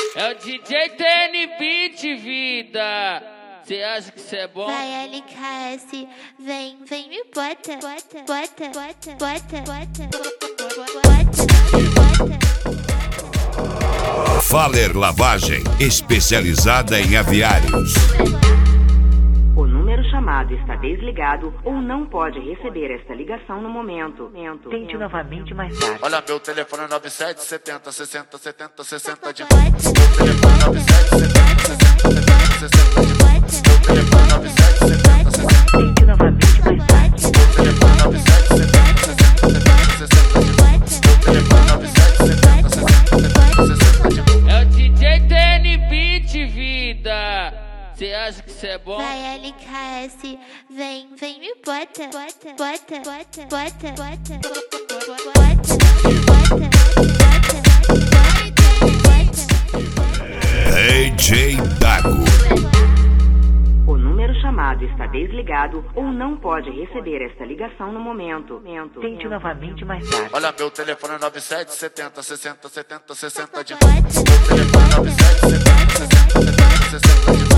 É o DJ TN Beat, vida. Cê acha que cê é bom? Vai LKS, vem me bota. Faller Lavagem, especializada em aviários. O número chamado está desligado ou não pode receber esta ligação no momento. Tente novamente mais tarde. Olha, meu telefone é 97 70 60 70 60 de novo. Meu telefone é 97 70 60 70 60 de novo. Meu telefone é 97 70 60. Tente novamente mais tarde. Meu telefone é 97 70 60 70 60 de novo. Meu telefone é 97 70 60 70 60 de novo. É o DJ TN Beat, vida. Cê acha que cê é bom? Vai LKS, vem me bota. DJ Dago. O número chamado está desligado ou não pode receber esta ligação no momento. Tente novamente mais tarde. Olha, meu telefone é 97 70 60 70 60 de novo. Meu telefone é 97 70 60 70 60 de novo.